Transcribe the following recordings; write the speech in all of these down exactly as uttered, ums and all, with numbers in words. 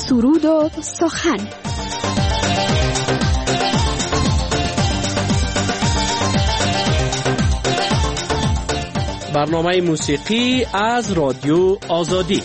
سرود و سخن. برنامه موسیقی از رادیو آزادی.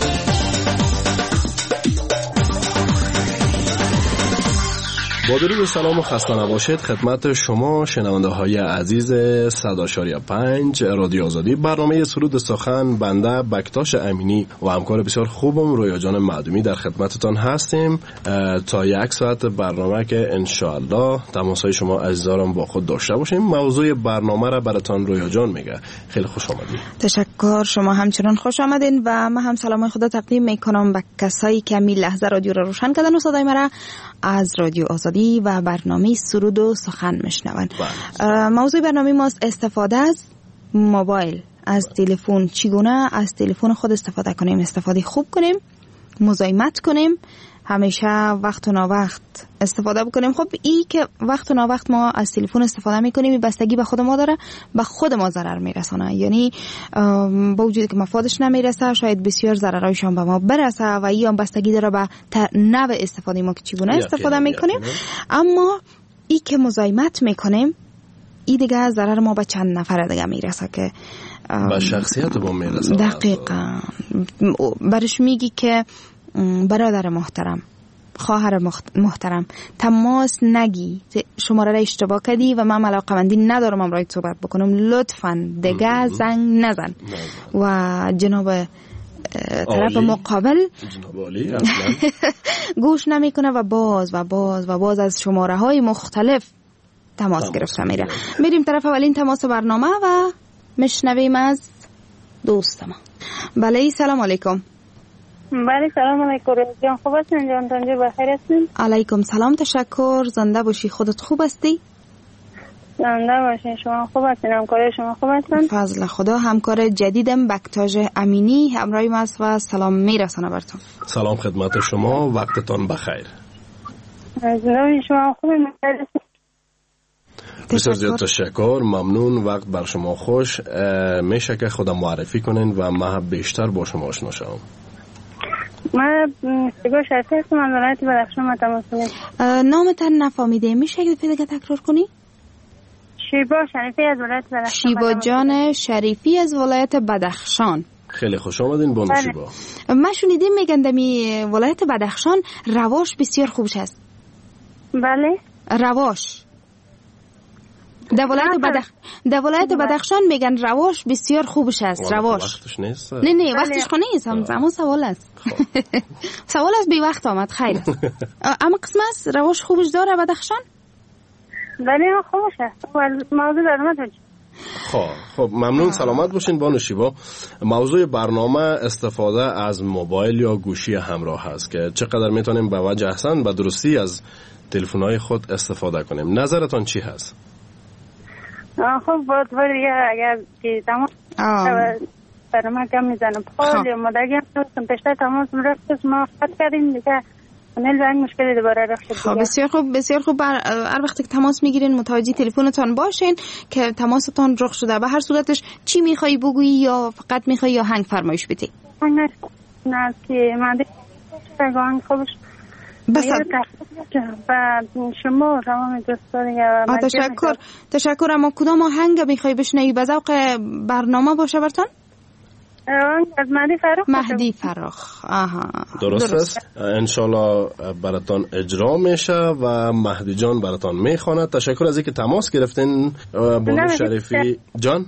با درود و سلام و خسته نباشید خدمت شما شنونده های عزیز صد و پنج رادیو آزادی. برنامه سرود سخن بنده بکتاش امینی و همکار بسیار خوبم رویا جان معدومی در خدمتتان هستیم تا یک ساعت برنامه که انشاءالله تماسهای شما عزیزانم با خود داشته باشیم. موضوع برنامه را براتان رویا جان میگه. خیلی خوش آمدید. تشکر، شما همچنان خوش آمدین و من هم سلام خدا تقدیم میکنم به کسایی که می لحظه رادیو را روشن کردن و صدای مرا از رادیو آزادی و برنامه سرود و سخن میشنون. موضوع برنامه ما استفاده از موبایل، از تلفن. چگونه از تلفن خود استفاده کنیم؟ استفاده خوب کنیم، مزاحمت کنیم، همیشه وقت و ناوقت استفاده بکنیم. خب این که وقت و ناوقت ما از تلفن استفاده میکنیم بستگی به خود ما داره، به خود ما ضرر میرسونه. یعنی با وجودی که مفادش نمیرسه شاید بسیار ضررایشان به ما برسه و این بستگی داره به نوع استفاده ما که چگونه استفاده میکنیم. اما این که مزاحمت میکنیم این دیگه ضرر ما به چند نفر دیگه میرسه که به شخصیت ما میرسه. دقیقاً برش میگی که برادر محترم، خواهر محترم، تماس نگی، شماره را اشتباه کردی و من علاقه‌مندی ندارم امروز صحبت بکنم، لطفاً دیگه زنگ نزن. و جناب طرف مقابل گوش نمیکنه و باز و باز و باز از شماره های مختلف تماس گرفته میره. میریم طرف اولین تماس برنامه و مشنویم از دوست ما. بله، سلام علیکم. بله سلام علیکم. جان خوب هستین؟ جان تنجور بخیر هستین؟ علیکم سلام، تشکر. زنده باشی. خودت خوب هستی؟ زنده باشین. شما خوب هستین؟ همکار شما خوب هستن؟ فضل خدا. همکار جدیدم بکتاژ امینی همراه ما است و سلام میرسانه براتون. سلام خدمت شما، وقتتان بخیر. زنده شما خوبین؟ بسیار زیاد تشکر، ممنون. وقت بر شما خوش. میشه که خودم معرفی کنین و من بیشتر با شما آشنا شوم؟ من شیبا شریفی هستم، از ولایت بدخشان ما تماس میگیرم. نامتان نفهمیده، میشه که دیگه تکرار کنی؟ شیبا شریفی از ولایت بدخشان. شیبا جان شریفی از ولایت بدخشان. خیلی خوش آمدین بانو شیبا. من شنیدم میگن دمی ولایت بدخشان رواش بسیار خوبش است. بله. رواش در ولایت بدخ در ولایت بدخشان میگن رواش بسیار خوبش است. رواش وقتش نیست. نه نه وقتش خو نیست، هم زمان سوال است. سوال است بی وقت آمد. خیر است. اما قسم است رواش خوبش داره بدخشان؟ بله خوبش است. موضوع برنامه خب خب ممنون. سلامت باشین بانو شیبا. موضوع برنامه استفاده از موبایل یا گوشی همراه هست که چقدر میتونیم به وجه احسن به درستی از تلفن‌های خود استفاده کنیم. نظرتان چی هست؟ خب با دوباره دیگه اگر که تماس برنامه کم میزنم خواهد مدگی هم دوستم پشتر تماس مرفتش ما خط کردیم دیگه نیل به این مشکلی دوباره رخ شد. خب بسیار خوب بسیار خوب. هر وقت که تماس میگیرین متوجه تلفنتان باشین که تماستان رخ شده. به هر صورتش چی میخوایی بگویی یا فقط میخوایی یا هنگ فرمایش بدی؟ هنگ نه که من دیگه هنگ خوبش بس و شما تمام دوستان. تشکر تشکر. اما کدام آهنگ میخوای بشنوی به ذوق برنامه باشه برتان؟ از مهدی فراخ. مهدی فراخ. آها درست, درست است. انشالله براتان اجرا میشه و مهدی جان براتان میخواند. تشکر از اینکه تماس گرفتین بانو شریفی جان.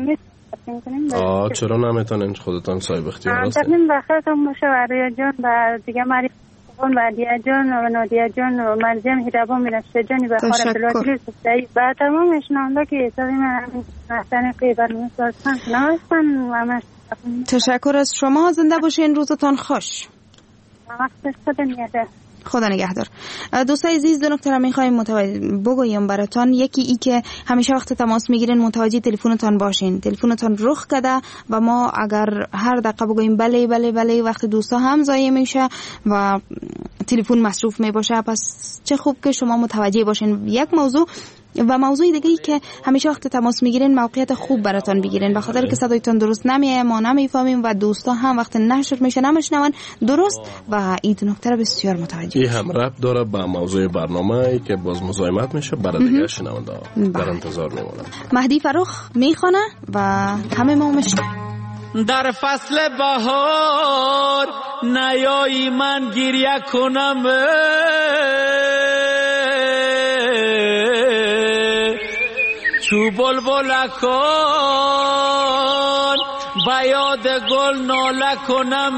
آه چرا نمیتونین خودتان صاحب اختیار هستین؟ تمام بخیرتون باشه و جان و دیگه مری اون بعدی جان و نادیا جان و مرجان هیرابا میرسه جانی به خار بلوچی سپایی با تمام اشنانده که سوی من مثلا قیبر میسازن نوستن و همش. تشکر از شما. زنده باشین. روزتان خوش. وقت خدا نگهدار. خدا نگهدار. دوستای عزیز دو نکته را میخوایم متوجه بگویم براتون. یکی ای که همیشه وقت تماس میگیرین متوجه تلفنتان باشین. تلفنتان رخ کرده و ما اگر هر دقیقه بگوییم بله بله بله وقت دوستا هم ضایع میشه و تلفن مصروف میباشه. پس چه خوب که شما متوجه باشین. یک موضوع و موضوع دیگه ای که همیشه وقت تماس میگیرین موقعیت خوب براتون بگیرین، به خاطر که صدایتون درست نمیاد، ما نمیفهمیم و دوستا هم وقت نشر میشه نمیشنون درست و این نکته رو بسیار متوجه. این هم ربط داره به موضوع برنامه ای که باز مزاحمت میشه برای دیگه شنونده در انتظار میمونم. مهدی فرخ میخونه و همه ما میشنویم. در فصل بهار نیایی من گریه کنم، چو بلبلکان با یاد گل ناله کنم،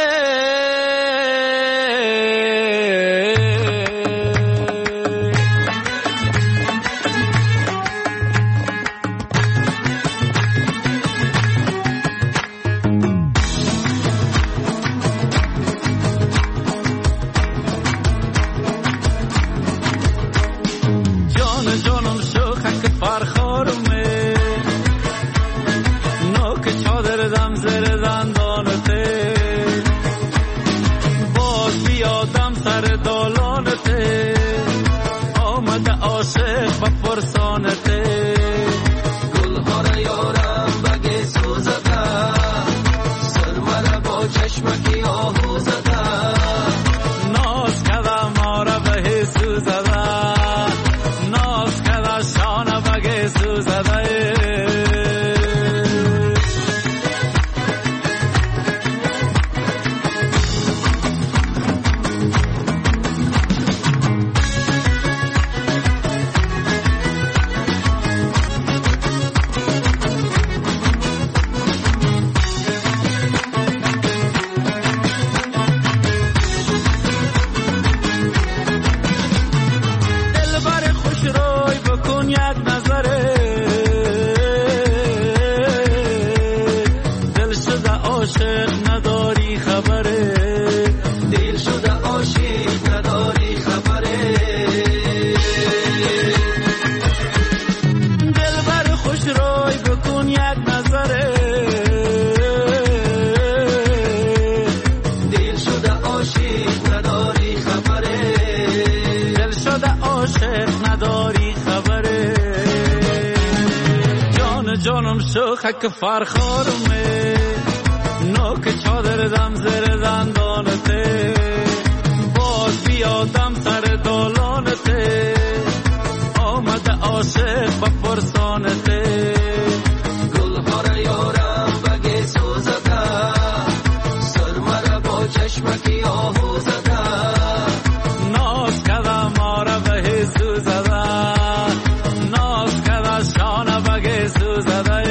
خک فرخارمه نوک چادر دم زر دندانته، باز بیادم سر دالانته، آمده عاشق با پرسانته، گلها را یارم بگه سوزده، سرمه را با چشمکی آهو زده، ناز کده ما را به سوزده، ناز کده شانه بگه سوزده.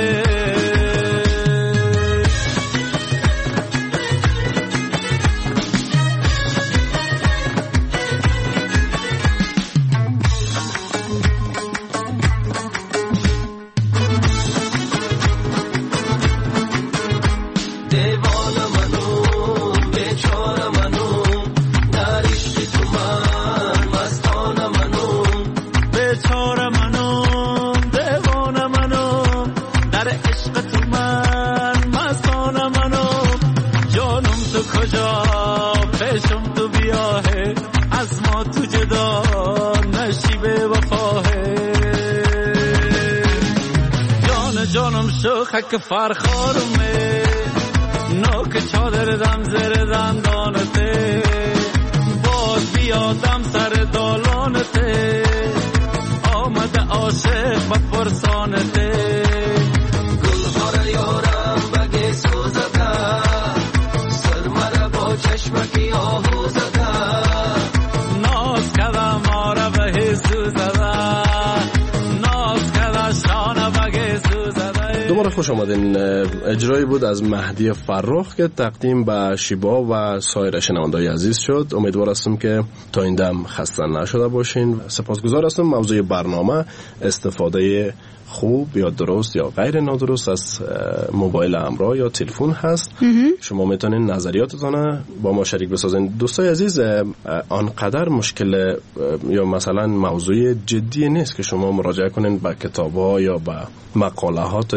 خک فرخارمه نوک چادر دم زر دندانته، باز بیادم سر دالانته، آمده عاشق با پرسانته، گلها را یارم بگه سوزده، سرمه را با چشمکی آهو زده، ناز کده ما را به سوزده، ناز کده شانه بگه سوزده. دوباره خوش آمدین. اجرایی بود از مهدی فرخ که تقدیم به شیبا و سایر شنونده‌های عزیز شد. امیدوار هستم که تا این دم خسته نشده باشین. سپاسگزار هستم. موضوع برنامه استفاده خوب یا درست یا غیر نادرست از موبایل همراه یا تلفن هست. شما میتونین نظریاتتون با ما شریک بسازین. دوستای عزیز، آنقدر مشکل یا مثلا موضوع جدی نیست که شما مراجعه کنین به کتاب‌ها یا به مقاله ها تا ای که شما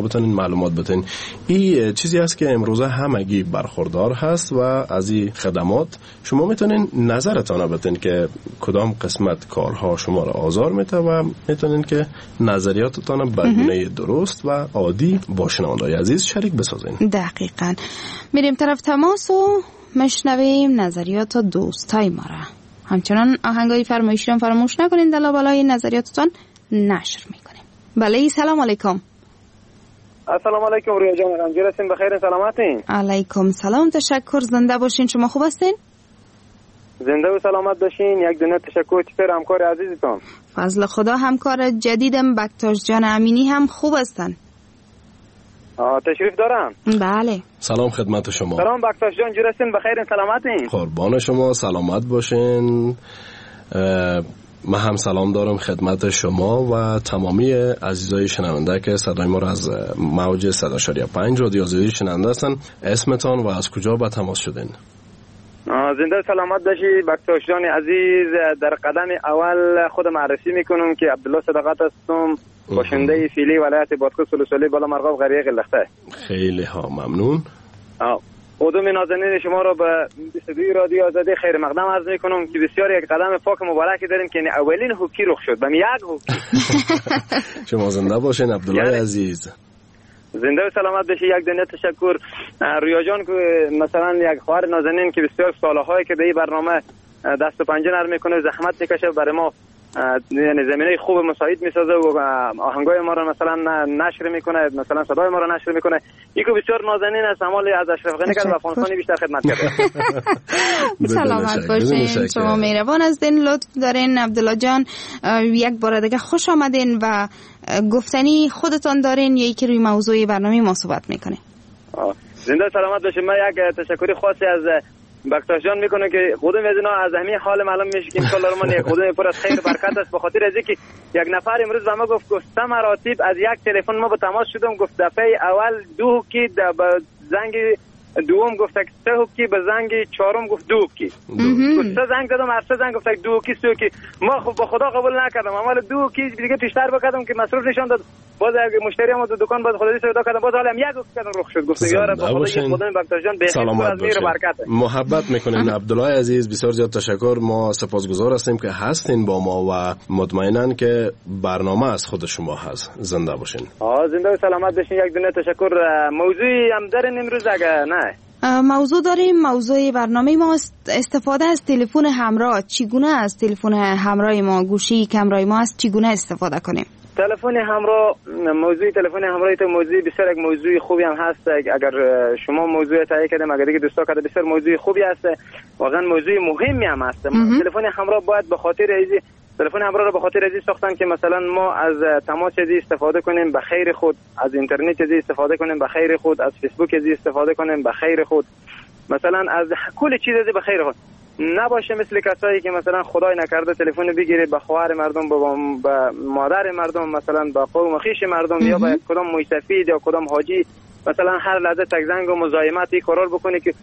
بتونین معلومات بتین. این چیزی است که امروزه همگی برخوردار هست و از این خدمات شما میتونین نظرتان بتین که کدام قسمت کارها شما را آزار میده و میتونین که نظریاتتان به گونه درست و عادی با شنونده‌های عزیز شریک بسازین. دقیقاً. میریم طرف تماس و مشنویم نظریات دوستای ما را. همچنان آهنگای فرمایشی هم فراموش نکنین، در لابلای نظریاتتان نشر میکنیم. بله سلام علیکم. السلام علیکم رویا جان، رنجور هستین؟ بخیر سلامتین؟ علیکم سلام، تشکر. زنده باشین. شما خوب هستین؟ زنده و سلامت باشین. یک دنیا تشکر. چطور همکار عزیزتون؟ فضل خدا. همکار جدیدم بکتاش جان امینی هم خوب هستن. آه تشریف دارم. بله. سلام خدمت شما. سلام بکتاش جان، جور هستین؟ بخیر سلامتین؟ قربان شما، سلامت باشین. من هم سلام دارم خدمت شما و تمامی عزیزای شنونده که صدای ما را از موج صد و شش و پنج رادیو آزادی شنونده هستن. اسمتان و از کجا به تماس شدین؟ زنده سلامت باشی بکتاش جان عزیز. در قدم اول خود معرفی میکنم که عبدالله صداقت هستم، باشنده فیلی ولایت بادغیس سلسله بالا مرغاب قریه قلخته. خیلی ها ممنون. قدوم نازنین شما را به بیست و دو رادیو آزادی خیر مقدم عرض میکنم که بسیار یک قدم پاک مبارکی داریم که اولین هوکی رخ شد. بهم یک هوکی. شما زنده باشین عبدالله عزیز. زنده و سلامت باشی. یک دنیا تشکر. رویا جان که مثلا یک خواهر نازنین که بسیار سالهایی که به این برنامه دست و پنجه نرم میکنه، زحمت میکشه، برای ما یعنی زمینه خوب مساعد میسازه و آهنگای ما رو مثلا نشر میکنه، مثلا صدای ما رو نشر میکنه. یکو بسیار نازنین است. همال از اشرف غنی کرد و افغانستانی بیشتر خدمت کرده. سلامت باشین. شما مهربان هستین، لطف دارین. عبدالله جان یک بار دیگه خوش آمدین و گفتنی خودتان دارین یا یکی روی موضوع برنامه ما صحبت میکنه. زنده سلامت باشین. من یک تشکری خاصی از بکتاش جان میکنه که قدوم از اینا از همین حال معلوم میشه که انشالله رو من یک قدوم پر از خیر برکت است، به خاطر از اینکه یک نفر امروز به ما گفت گفت سه مراتب از یک تلفن ما به تماس شدم، گفت دفعه اول دو کی به زنگ دوم گفت که سه کی، به زنگ چهارم گفت دو کی. گفت سه زنگ دادم، هر سه زنگ گفت دو کی سه کی. ما خب به خدا قبول نکردم، اول دو کی دیگه پیشتر بکردم که مصرف نشون داد. باز اگه مشتری ما تو دکان باز خدایی سودا کردم، باز حالا هم یک گفت کردم رخ شد. گفت یارا به خدا یک خدای بکتاش جان به خیر از میر برکت. محبت میکنین عبدالله عزیز، بسیار زیاد تشکر. ما سپاسگزار هستیم که هستین با ما و مطمئنن که برنامه از خود شما هست. زنده باشین. آ زنده و سلامت باشین. یک دنیا تشکر. موضوعی هم دارین امروز اگه نه؟ موضوع داریم. موضوع برنامه ما استفاده از تلفن همراه. چگونه از تلفن همراه ما، گوشی که همراه ما است، چگونه استفاده کنیم؟ تلفن همراه، موضوع تلفن همراه تو موضوع بسیار یک موضوع خوبی هم هست. اگر شما موضوع تایید کردیم، اگر دیگه دوستا کرده، بسیار موضوع خوبی است، واقعا موضوع مهمی هم هست. تلفن همراه باید به خاطر ازی تلفن همراه رو به خاطر ازی ساختن که مثلا ما از تماس ازی استفاده کنیم به خیر خود، از اینترنت ازی استفاده کنیم به خیر خود، از فیسبوک ازی استفاده کنیم به خیر خود، مثلا از کل چیز ازی به خیر خود. نباشه مثل کسایی که مثلا خدای نکرده تلفن بگیره به خواهر مردم، به مادر مردم، مثلا به قوم و خویش مردم یا به کدام موسفید یا کدام حاجی مثلا هر لحظه تک زنگ و مزاحمتی قرار بکنه که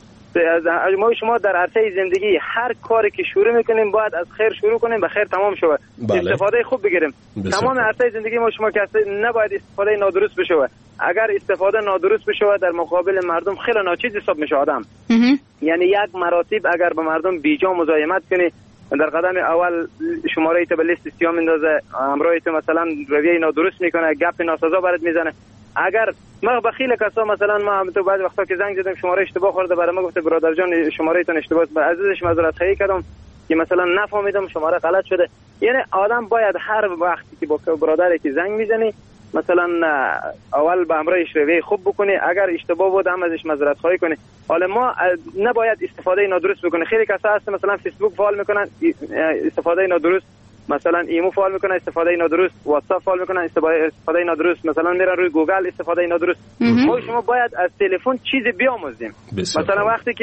ما شما در عرصه زندگی هر کاری که شروع میکنیم باید از خیر شروع کنیم به خیر تمام شود. بله. استفاده خوب بگیریم. تمام عرصه زندگی ما شما که نباید استفاده نادرست بشه. اگر استفاده نادرست بشه در مقابل مردم خیلی ناچیز حساب میشه آدم. یعنی یک مراتب اگر به مردم بیجا مزاحمت کنی، در قدم اول شماره تو به لیست سیاه میندازه، همراه تو مثلا رویه نادرست میکنه، گپ ناسزا برات میزنه. اگر ما بخیل کسا مثلا ما تو بعضی وقتا که زنگ زدم شماره اشتباه خورده، برای ما گفته برادر جان شماره تون اشتباه است، عزیزش معذرت خواهی کردم که مثلا نفهمیدم شماره غلط شده. یعنی آدم باید هر وقتی که با برادری که زنگ میزنی مثلا اول به همراهش رویه خوب بکنی، اگر اشتباه بود هم ازش معذرت خواهی کنی. حالا ما نباید استفاده نادرست بکنه. خیلی کسا هست مثلا فیسبوک فعال میکنن استفاده نادرست، مثلا ایمو فعال میکنن استفاده نادرست، واتساپ فعال میکنن استفاده نادرست، مثلا میرن روی گوگل استفاده نادرست. ما شما باید از تلفن چیزی بیاموزیم. مثلا وقتی که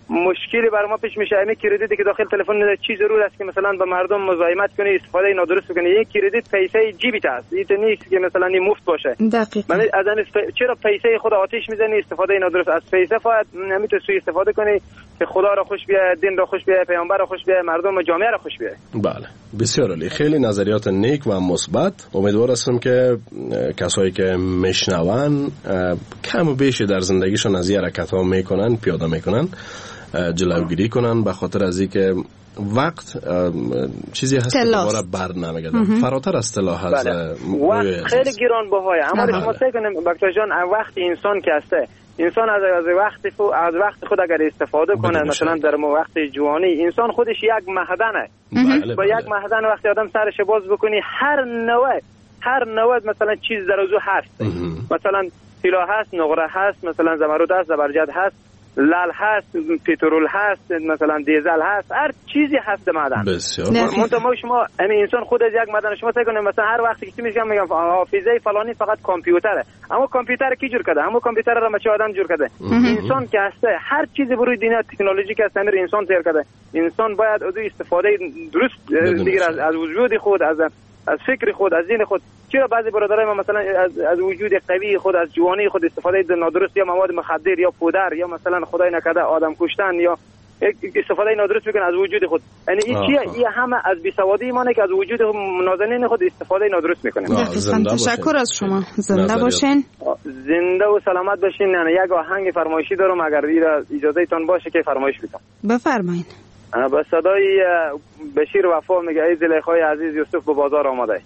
مشکلی برای ما پیش میشه. همین کردیتی که داخل تلفن نداره، چی ضرور است که مثلا به مردم مزاحمت کنی، استفاده نادرست کنی. یک کردیت پیسه جیبیت است، این نیست که مثلا این مفت باشه. دقیقاً. من از این ف... چرا پیسه خود آتش میزنی، استفاده نادرست از پیسه فقط نمیتونی سوء استفاده کنی که خدا را خوش بیاد، دین را خوش بیاد، پیامبر را خوش بیاد، مردم و جامعه را خوش بیاد. بله، بسیار عالی. خیلی نظریات نیک و مثبت. امیدوار هستم که کسایی که میشنون کم و بیش در زندگیشون از این حرکت‌ها میکنن، پیاده میکنن، جلوگیری کنن، به خاطر از اینکه وقت چیزی هست که دوباره بر نمیگرده. فراتر از طلا هست. وقت خیلی گران بهای. اما شما سعی کنیم بکتر جان، وقت انسان که هسته، انسان از از وقت از وقت خود اگر استفاده کنه، مثلا در وقت جوانی انسان خودش یک معدنه. با یک معدن وقتی آدم سرش باز بکنی، هر نوع هر نوع مثلا چیز در اوضاع هست. مثلا طلا هست، نقره هست، مثلا زمرد هست، زبرجد هست، لال هست، پترول هست، مثلا دیزل هست، هر چیزی هست معدن. بسیار. منتها شما همین انسان خود از یک معدن. شما فکر کنید مثلا هر وقتی که میگم میگم حافظه فلانی فقط کامپیوتره، اما کامپیوتر کی جور کرده؟ اما کامپیوتر را چه آدم جور کرده؟ انسان که هست. هر چیزی بروی دنیا تکنولوژی که هست امر انسان تیار کرده. انسان باید از استفاده درست دیگر از, از وجود خود، از از فکر خود، از ذهن خود. چرا بعضی برادرای ما مثلا از از وجود قوی خود، از جوانی خود استفاده نادرست یا مواد مخدر یا پودر یا مثلا خدای نکرده آدم کشتن یا استفاده نادرست میکنه از وجود خود. یعنی این چیه؟ این همه از بیسوادی مانه که از وجود نازنین خود استفاده نادرست میکنه. تشکر از شما. زنده باشین. زنده و سلامت باشین. نه یک آهنگ فرمایشی دارم، اگر اجازه تان باشه که فرمایش بدم. بفرمایید. با صدای بشیر وفا میگه ای زلیخای عزیز یوسف به بازار آمده.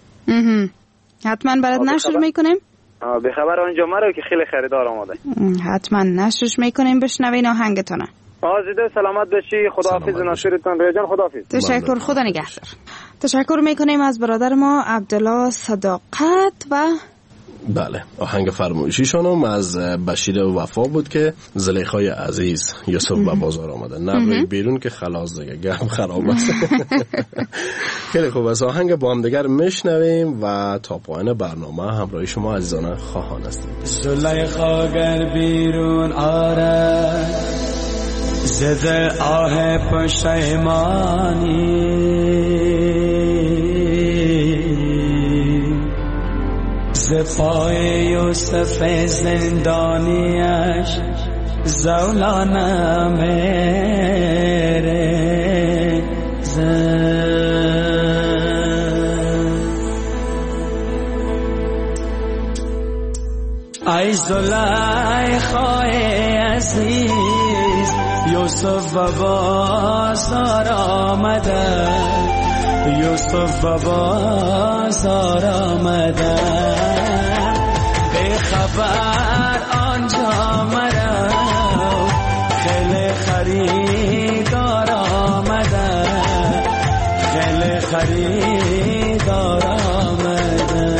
حتما برات نشر میکنیم. به خبر آنجا مرا که خیلی خریدار آمده. حتما نشرش میکنیم. بشنوین آهنگتونه. آزیده سلامت باشی. خداحافظ. ناصرتان ریجان. خداحافظ. تشکر. خدا نگهدار. تشکر میکنیم از برادر ما عبدالله صداقت. و بله، آهنگ فرمایشیشون از بشیر وفا بود که زلیخای عزیز یوسف به بازار آمده. نبرید بیرون که خلاص دیگه گرم خراب است. خیلی خوب است. آهنگ با هم دیگر میشنویم و تا پایان برنامه همراه شما عزیزان خواهان هستیم. زلیخا گر بیرون آره زده آه پشیمانی، ز پای یوسف زندانیش زولانه میره ای زلیخای عزیز یوسف و بازار آمده، یوسف و بازار آمده، به خبر آنجا مرا خیلی خریدار آمده، خیلی خریدار آمده.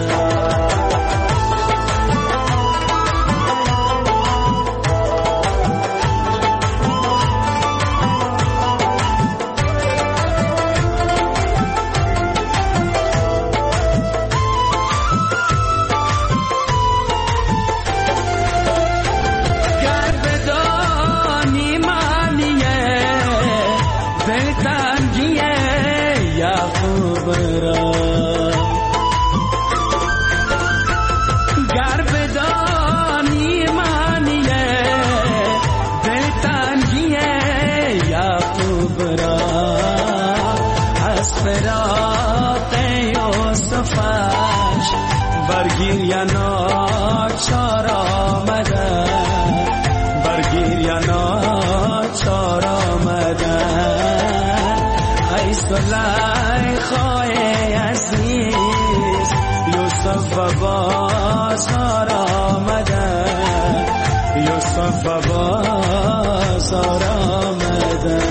برگیر یا ناچار آمده، برگیر یا ناچار آمده، ای زلیخای عزیز یوسف و بازار آمده، یوسف و بازار آمده.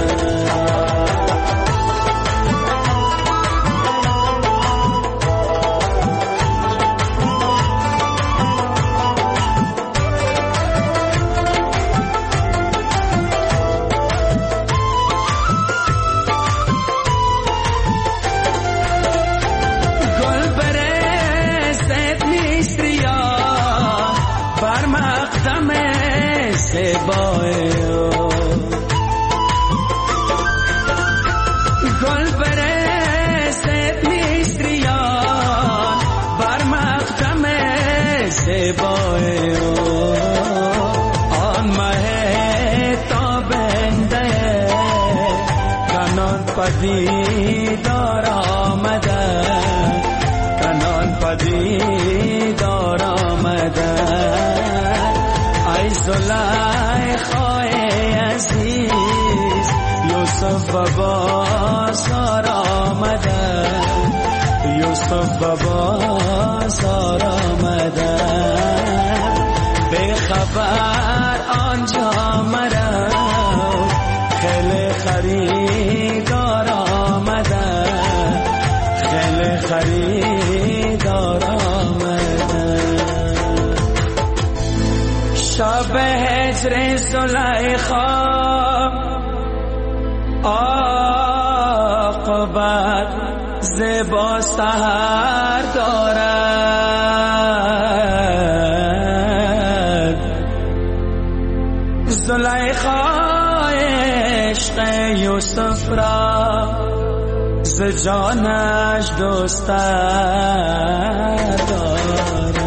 کنان پدیدار آمده کنان پدیدار آمده ای زلیخای عزیز یوسف و بازار آمده یوسف و بازار آمده به خبر آنجا مرا خیلی خریدار آمده خیلی خریدار آمده شب هجر زلیخا عاقبت زیبا سحر دارد زلیخا عشق یوسف را ز جانش دوست دارد.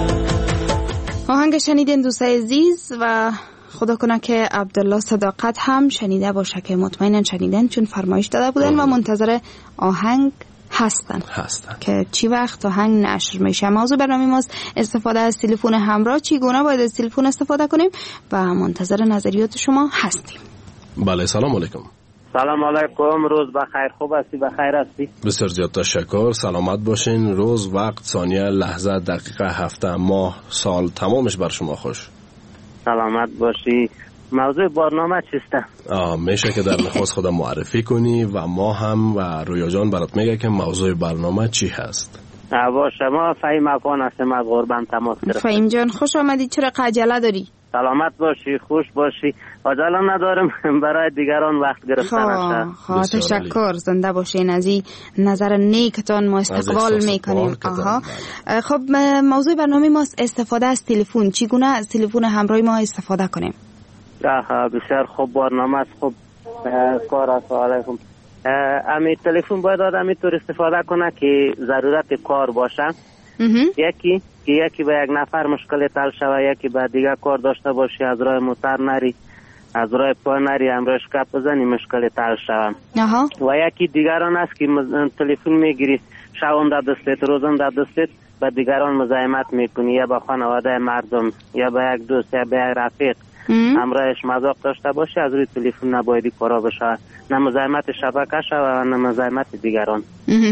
آهنگ شنیدین دوستای عزیز و خدا کنه که عبدالله صداقت هم شنیده باشه که مطمئنن شنیدن چون فرمایش داده بودن و منتظر آهنگ هستن هستن که چی وقت آهنگ نشر میشه. موضوع برنامه ماست استفاده از تلفن همراه، چگونه باید از تلفن استفاده کنیم و منتظر نظریات شما هستیم. بله سلام علیکم. سلام علیکم، روز بخیر، خوب هستی؟ بخیر هستی؟ بسیار زیاد تشکر، سلامت باشین. روز، وقت، ثانیه، لحظه، دقیقه، هفته، ماه، سال تمامش بر شما خوش. سلامت باشی. موضوع برنامه چیسته؟ آه میشه که در نخواست خودم معرفی کنی و ما هم و رویا جان برات میگه که موضوع برنامه چی هست. باشه، ما فهیم افغان هستیم از غربم تماس گرفتیم. فهیم جان خوش آمدی، چرا عجله داری؟ سلامت باشی، خوش باشی. عجله ندارم برای دیگران وقت گرفتن است. خواه تشکر، زنده باشین. از این نظر نیکتان ما استقبال میکنیم. آها. خب موضوع برنامه ما استفاده از تلفن، چگونه از تلفن همراه ما استفاده کنیم؟ آها بسیار خوب برنامه است. خوب کار است. علیکم. امی تلفن باید آدم اینطور استفاده کنه که ضرورت کار باشه. یکی که یکی به یک نفر مشکل حل شوه، یکی به دیگه کار داشته باشی، از راه موتر نری، از راه پا نری، امروز کپ بزنی مشکل حل شوه. و یکی دیگران است که تلفن میگیری شبم در دستت، روزم در دستت، به دیگران مزاحمت میکنی، یا به خانواده مردم یا به یک دوست یا به یک رفیق همراهش مذاق داشته باشی، از روی تلفن نبایدی کارا بشه، نه مزاحمت شبکه شوه و نه مزاحمت دیگران.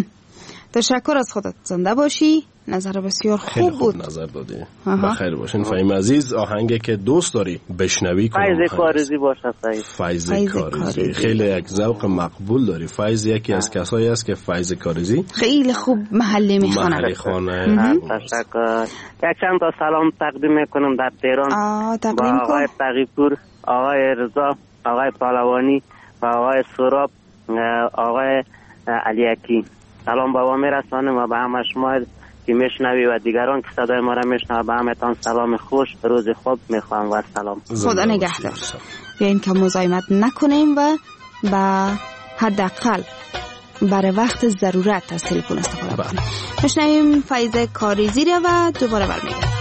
تشکر از خودت، زنده باشی. نظر بسیار خوب بود. خوب نظر دادی. بخیر باشین. فهیم عزیز، آهنگی که دوست داری بشنوی کنم فیض کاریزی باشه. فیض کاریزی خیلی یک ذوق مقبول داری. فیض یکی از کسایی است که فیض کاریزی خیلی خوب محلی میخونه. محلی خانه. تشکر. یک چند تا سلام تقدیم میکنم در تهران با آقای تقی‌پور، آقای رضا، آقای پهلوانی و آقای سراب، آقای علیکی. سلام با ما میرسانم و به همه شما که میشنوی و دیگران که صدای ما را میشنوه به همتان سلام خوش، روز خوب میخوام و سلام. خدا نگهدار. بیاین که مزاحمت نکنیم و با حداقل برای وقت ضرورت از تلفن استفاده کنیم. میشنویم فیض کاریزی را و دوباره برمیگردیم.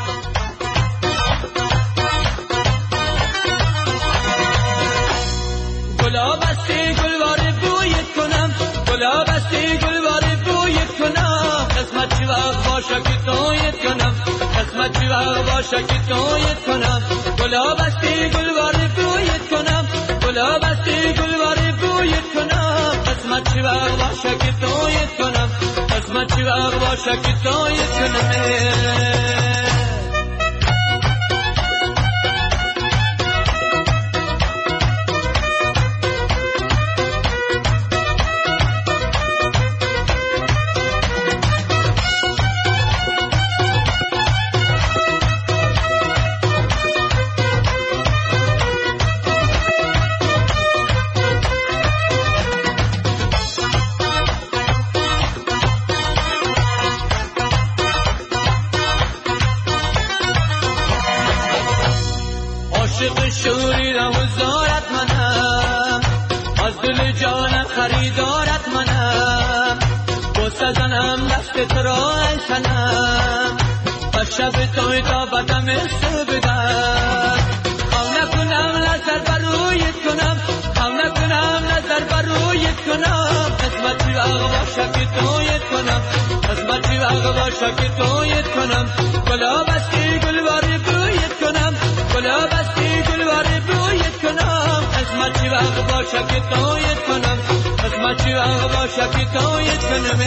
گلاب استی گلوار بویت کنم، گلاب استی گلوار بویت کنم، قسمت چی وقت باشه که تویت کنم، قسمت چی وقت باشه که تویت کنم. گلاب استی گلوار بویت کنم، گلاب استی گلوار بویت کنم، قسمت چی وقت باشه که تویت کنم، قسمت چی وقت باشه که تویت کنم. عاشق شوریدم و زارت منم، از دل جانم خریدارت منم، بوسه زنم دست تو را ای سنم، و شب توی تا بدم سو بدم، خواه نکنم نظر برویت کنم، خواه نکنم نظر برویت کنم، باشه که تویت کنم قسمت چی وقت باشه که تویت کنم گلا بستی گل باری بویت کنم گلا بستی گل باری بویت کنم قسمت چی وقت باشه که تویت کنم قسمت چی وقت باشه که تویت کنم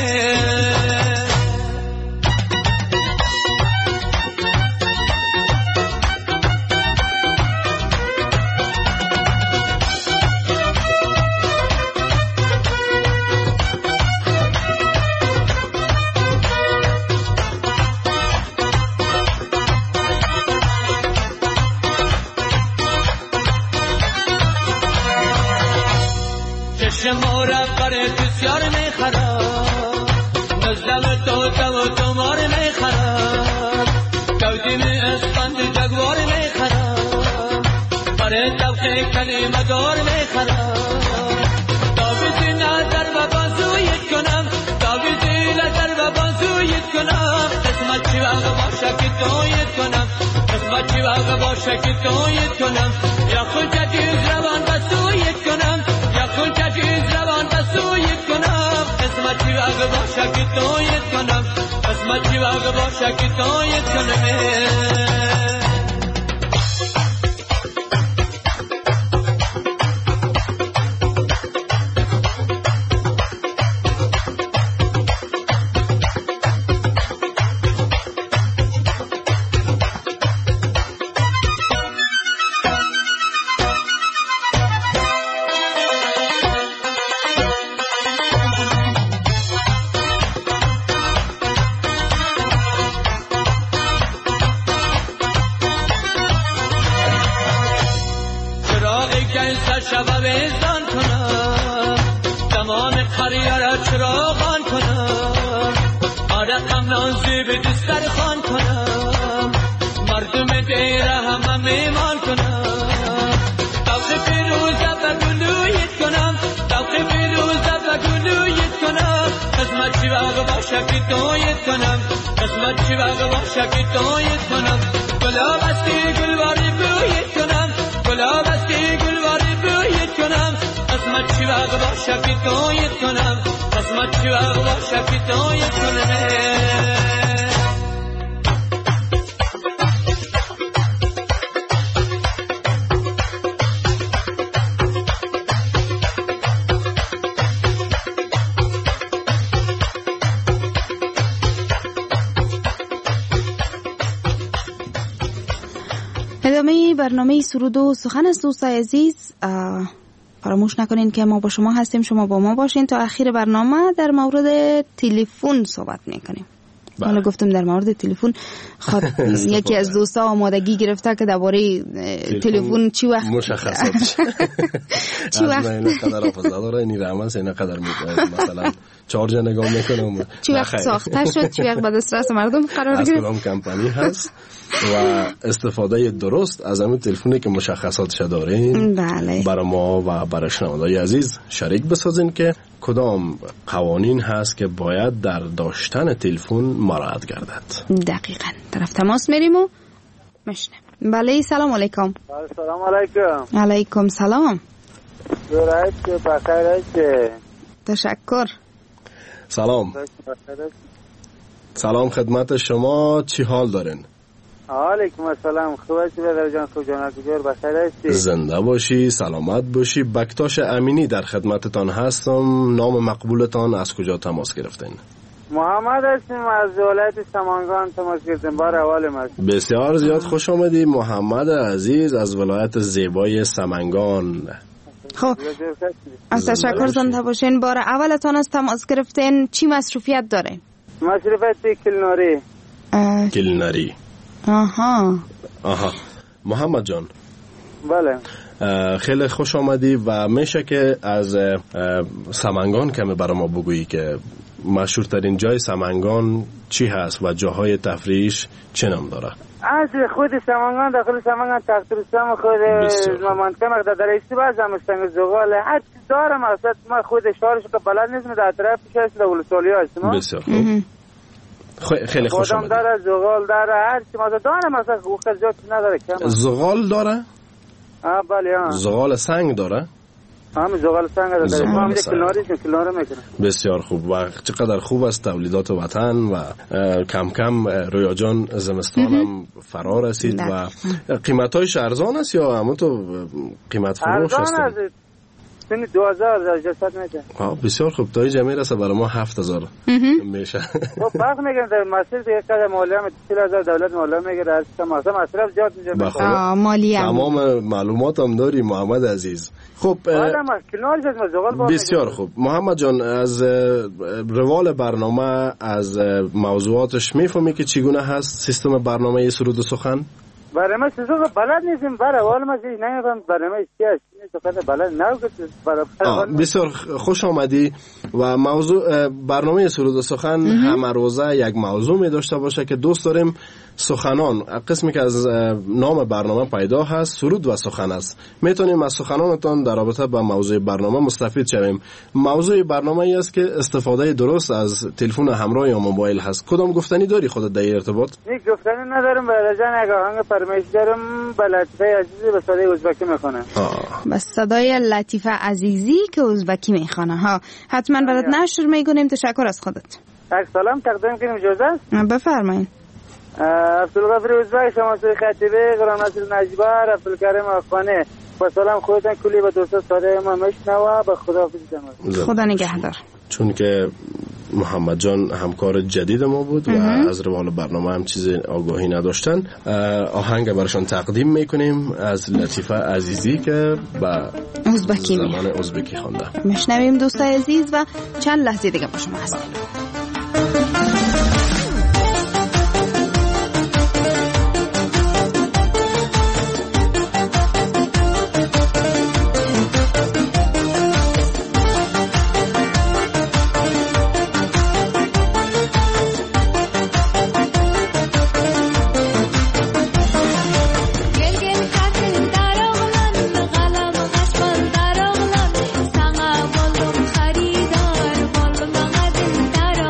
شماره برای بسیار میخرم نزدم تو تو تو مار میخرم کودیم اسفند جگوار میخرم برای توقی کلمه دار میخرم تابیزی نظر و بازویت کنم تابیزی نظر و بازویت کنم قسمت چی وقت باشه که تویت کنم قسمت چی وقت باشه که تویت کنم یا خود جدیز روان بسویت کنم کل چیز روان بسویت کنم قسمت چی وقت باشه که تویت کنم قسمت چی وقت باشه که تویت کنم شبویزان کنم تمام قریه را چراغان کنم آرقم نازی به دستر خان کنم مردم دیره همه میمان کنم توقی فیروزه و گلویت کنم توقی فیروزه و گلویت کنم قسمت چی وقت باشه که تویت کنم قسمت چی وقت باشه که تویت کنم گلا بستی گلواری بویت کنم گلا بستی گلواری بویت کنم قسمت چی وقت باشه که تویت کنم قسمت چی وقت باشه که تویت کنم ادامه برنامه سرود و سخن است دوستای عزیز. فراموش نکنین که ما با شما هستیم، شما با ما باشین. تا اخیر برنامه در مورد تلفن صحبت میکنیم. حالا گفتم در مورد تلفن خود یکی از دوستا آمادگی گرفته که درباره تلفن چی وقت مشخصات چی وقت این قدر حافظه داره، این رحمت این قدر مثلا چارج نگاه میکنم چی وقت ساخته شد، چی وقت به دسترس مردم قرار گرفت، از کدام کمپانی هست و استفاده درست از همین تلفنی که مشخصاتش دارین بله. برای ما و برای شنوندگان عزیز شریک بسازین که کدام قوانین هست که باید در داشتن تلفن مراعات گردد. دقیقاً. طرف تماس میریم و مشنم. بله سلام علیکم. سلام علیکم. علیکم سلام. درایت که بخیر است. تشکر. سلام. سلام خدمت شما، چی حال دارین؟ علیکم السلام. خوب هستی برادر جان؟ خوب جان کجور بخیر هستی؟ زنده باشی، سلامت باشی. بکتاش امینی در خدمتتان هستم. نام مقبولتان، از کجا تماس گرفتین؟ محمد هستیم از ولایت سمنگان تماس گرفتیم. بار اول ما. بسیار زیاد خوش آمدی محمد عزیز از ولایت زیبای سمنگان. خب از تشکر زنده باشین. بار اولتان از تماس گرفتین. چی مصروفیت داره؟ مصروفیت کلناری. کلناری. آها آها محمد جان. بله. خیلی خوش آمدی و میشه که از سمنگان کمی برای ما بگویی که مشهورترین جای سمنگان چی هست و جاهای تفریحش چه نام داره؟ از خود سمنگان داخل سمنگان تخترستان خود منطقه مقدار در استیباز هم استنگ زغال حد دارم اصلا ما خود شهرش که بلد نیستم در طرفش هست در ولسوالی هستم. بسیار خوب. خیلی خوش آمدید. خودم داره زغال داره هر چی ما دارم اصلا وقت زیاد نداره کم. زغال داره؟ آه بله ها. زغال سنگ داره؟ همه زغال سنگ داره. ما هم کلناری کلنار میکنه. بسیار خوب و چقدر خوب است تولیدات وطن و کم کم رویا جان زمستان هم فرا رسید و قیمتایش ارزان است یا همون تو قیمت فروش است؟ ارزان است. سن دو هزار جسد میشه. ها بسیار خوب. تای جمعی رسه برای ما هفت هزار میشه. خب فرق میکنه در مسیر دیگه کده مالیه هم چهل هزار دولت مالیه میگیره از تماسه مصرف زیاد میشه. مالیه تمام معلومات هم داری محمد عزیز. خب بسیار خوب محمد جان، از روال برنامه از موضوعاتش میفهمی که چگونه هست سیستم برنامه سرود و سخن؟ برنامه سرود بلد نیستیم، برای حال ما نمیفهم برنامه چی است. بلد نگفت. بسیار خوش آمدی. و موضوع برنامه سرود و سخن همه روزه یک موضوع می داشته باشه که دوست داریم سخنان، قسمی که از نام برنامه پیدا هست سرود و سخن است. میتونیم از سخنانتان در رابطه با موضوع برنامه مستفید شویم. موضوع برنامه ای است که استفاده درست از تلفن همراه یا موبایل هست. کدام گفتنی داری خودت در ارتباط؟ یک گفتنی ندارم، برای جان یک آهنگ فرمایش دارم. لطیفه عزیزی به صدای ازبکی میخونه. به صدای لطیفه عزیزی که ازبکی میخونه ها. حتما برات نشر میکنیم. تشکر از خودت. یک سلام تقدیم کنیم اجازه است؟ بفرمایید. عبدالغفور ازبک، شماسه خطیبه، غلام نصیر نجبر، عبدالکریم افغانی. با سلام خودتان کلی به دوستان صادق ما میشنوه. به خداحافظ جناب. خدا نگهدار. چون که محمد جان همکار جدید ما بود و از روال برنامه هم چیز آگاهی نداشتن، آهنگ براشون تقدیم میکنیم از لطیفه عزیزی که با ازبکی زبان ازبکی خوانده. میشنویم دوستای عزیز و چند لحظه دیگه با شما هستیم. خریدار بول مغدن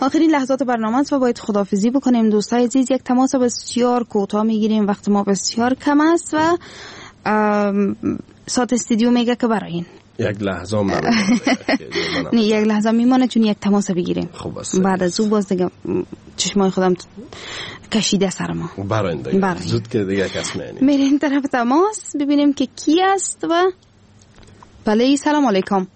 آخرین لحظات برنامه است و باید خداحافظی بکنیم. دوستای عزیز، یک تماس بسیار کوتاه میگیریم، وقت ما بسیار کم است و ساعت استودیو میگه که برای این یک لحظه هم نه یک لحظه میمانه چون یک تماس بگیریم. خوب است. بعد از او باز دیگه چشمای خودم کشیده سر ما. برای این دیگه زود که دیگه کس میانی. میریم طرف تماس ببینیم که کی است و بله. سلام علیکم.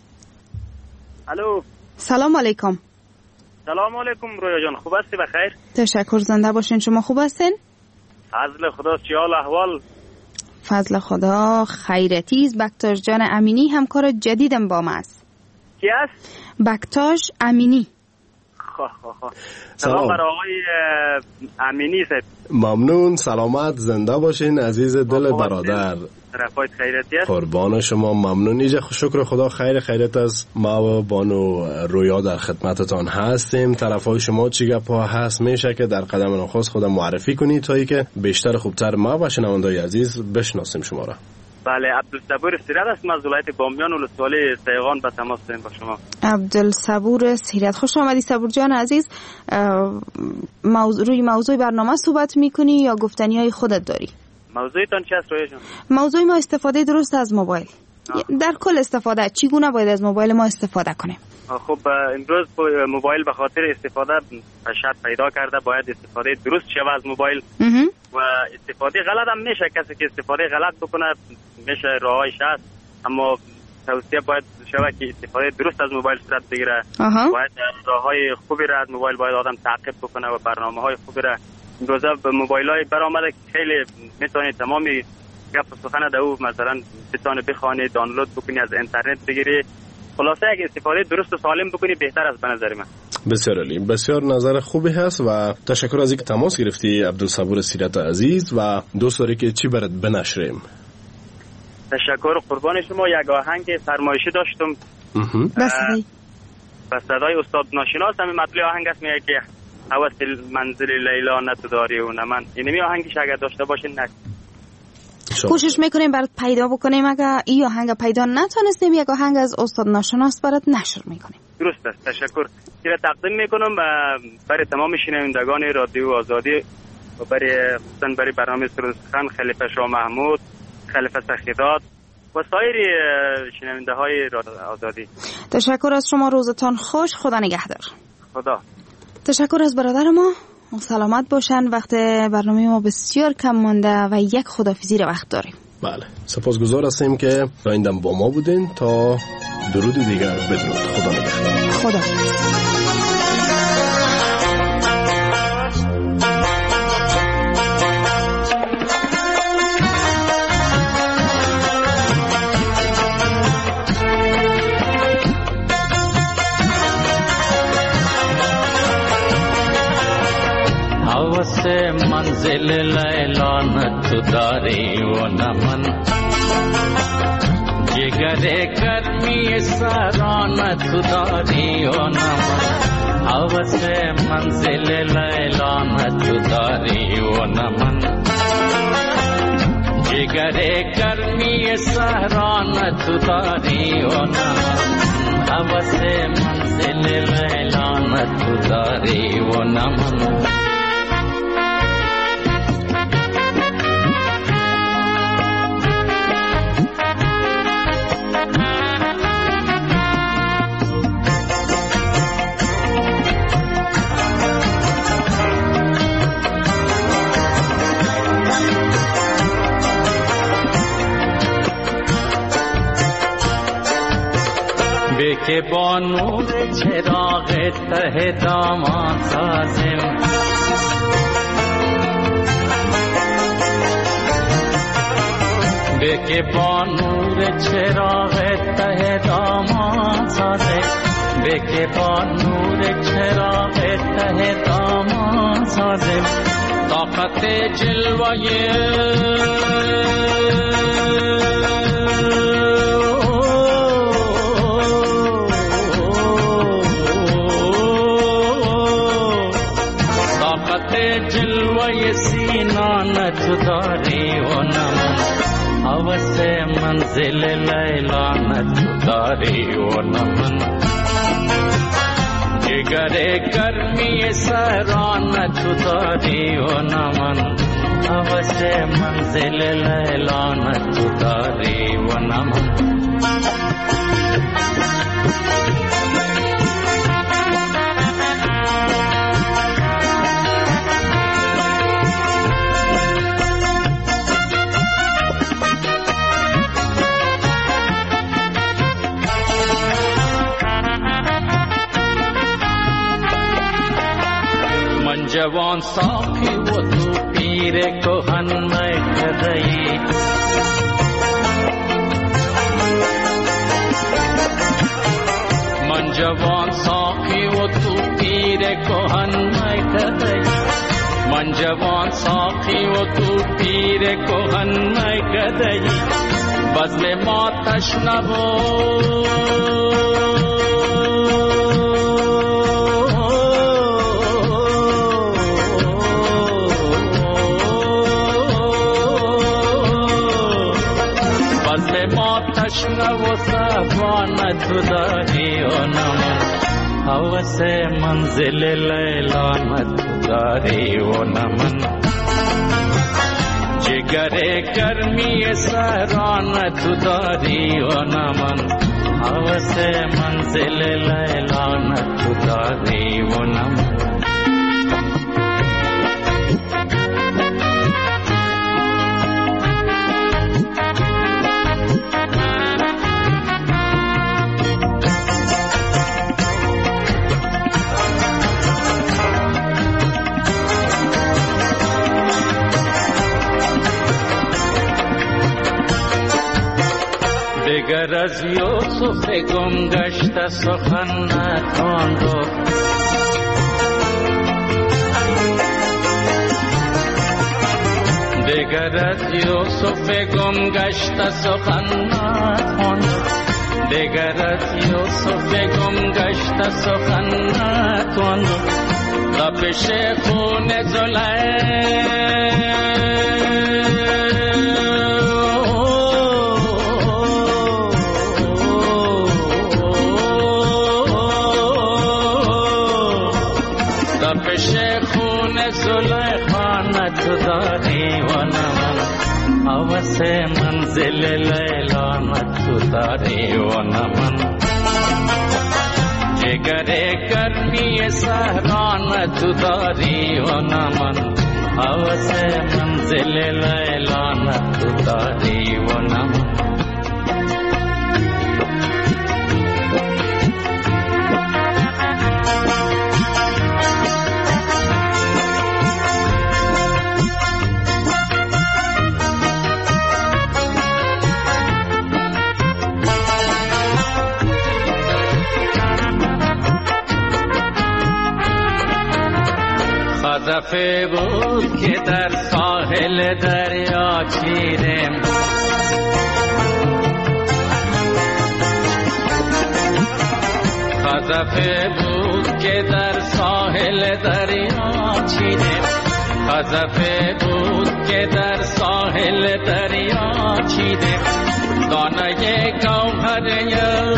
الو. سلام علیکم. سلام علیکم رویا جان، خوب هستی؟ بخیر. تشکر، زنده باشین. شما خوب هستین؟ فضل خدا، چی حال احوال؟ فضل خدا خیرتیز. بکتاش جان امینی همکار جدیدم با ما است. کی است؟ بکتاش امینی. خواه خواه خواه. سلام برای آقای امینی صاحب. ممنون، سلامت، زنده باشین عزیز دل برادر. رفایت خیرتی است. قربان شما، ممنون. ایجا شکر خدا خیر خیرت از ما و بانو رویا در خدمتتان هستیم. طرفای شما چی گپا هست میشه که در قدم نخست خودم معرفی کنید تا ای که بیشتر خوبتر ما و شنوندای عزیز بشناسیم شما را. بله، عبدالصبور سیرت است، از ولایت بامیان ولسوالی سیغان به تماس داریم با شما. عبدالصبور سیرت، خوش آمدی صبور جان عزیز. موضوع روی موضوع برنامه صحبت میکنی یا گفتنی های خودت داری؟ موضوعتان چی است رویا جان؟ موضوع ما استفاده درست از موبایل. آه. در کل استفاده چگونه باید از موبایل ما استفاده کنیم؟ خب امروز موبایل به خاطر استفاده شرط پیدا کرده، باید استفاده درست شود از موبایل و استفاده غلط هم میشه. کسی که استفاده غلط بکنه میشه راهش هست، اما توصیه باید شود که استفاده درست از موبایل صورت بگیره. باید راههای خوبی را از موبایل باید آدم تعقیب بکنه و برنامه‌های خوبی را. امروزه به موبایل‌های برآمده خیلی میتونی تمامی گپ و سخن در او مثلا بتونه بخوانی، دانلود بکنی، از اینترنت بگیری. خلاصه اگه استفاده درست و سالم بکنی بهتر است به نظر من. بسیار عالی، بسیار نظر خوبی هست و تشکر از اینکه تماس گرفتی عبدالصبور سیرت عزیز. و دوست داری که چی برات بنشریم؟ تشکر قربان شما. یک آهنگ فرمایشی داشتم بس بس صدای استاد ناشناس هم مطلع آهنگ است، میگه که هوس منزل لیلا نه تو داری و نه من. اینمی آهنگش اگر داشته باشین نک کوشش میکنیم برات پیدا بکنیم. اگر این آهنگ پیدا نتونستیم یک آهنگ از استاد ناشناس برات نشر میکنیم. درست است، تشکر. تیره تقدیم میکنم و برای تمام شنوندگان رادیو آزادی و برای خصوصا برای برنامه سرود سخن خلیفه شاه محمود، خلیفه سخیدات و سایر شنونده های رادیو آزادی. تشکر از شما، روزتان خوش، خدا نگهدار. خدا. تشکر از برادر ما، سلامت باشن. وقت برنامه ما بسیار کم مانده و یک خداحافظی رو وقت داریم. بله، سپاسگزار هستیم که آیندم با ما بودین. تا درود دیگر بدرود. خدا نگهدار. خدا. से मंजिल लैला न तुदारी वो नमन जिगरे गर्मी सारा न तुदारी वो नमन हव से मंजिल लैला न तुदारी वो नमन जिगरे गर्मी सारा न तुदारी वो नमन हव से मंजिल लैला न तुदारी वो नमन के बानूर चिराग तहे दामाद साजिम बेके बानूर चिराग तहे दामाद साजिम बेके बानूर चिराग तहे दामाद साजिम ताकत जलवाए सीना न तुदारी वो नमन हवस मंजिल लैला न तुदारी वो नमन जिगरे कर سهران تو داری و نمن هوس منزل لیلان تو داری و نمن جوان ساقی و تو پیر کهن میکده‌ای من جوان ساقی و تو پیر کهن میکده‌ای من جوان ساقی و تو پیر کهن میکده‌ای بزم ما تشنه و صفان تو داری و نمن هوس منزل لیلان تو داری و نمن جگر گرمی سهران تو داری و نمن هوس منزل لیلان تو داری و نمن دگر از یوسف گم گشته سخن نتواندو دگر از یوسف گم گشته سخن نتواندو دگر از یوسف گم گشته سخن نتواندو لبش خون زلیخا تو داری و نمن هوس منزل لیلان تو داری و نمن جگر گرمی سهران تو داری و نمن هوس منزل لیلان تو داری و نمن خزفه بود که در ساحل دریا چیرم خزفه بود که در ساحل دریا چیرم خزفه بود که در ساحل دریا چیرم دانه گوهر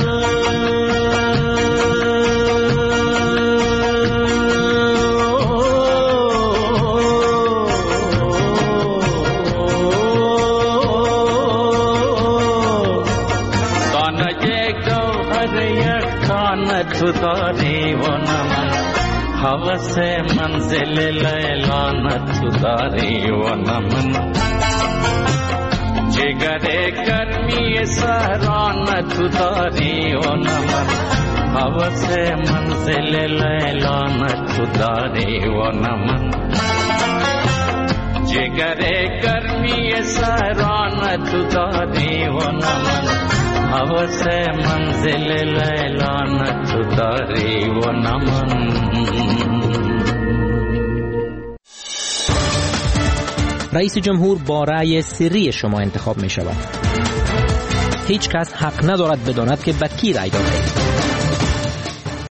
تو داری و نمن هوس منزل لیلان تو داری و نمن جگر گرمی سهران تو داری و نمن هوس منزل لیلان تو داری و نمن جگر گرمی سهران تو داری و نمن هوس منزل لیلان تو داری و نمن رئیس جمهور با رأی سری شما انتخاب می شود. هیچ کس حق ندارد بداند که به کی رأی داده اید.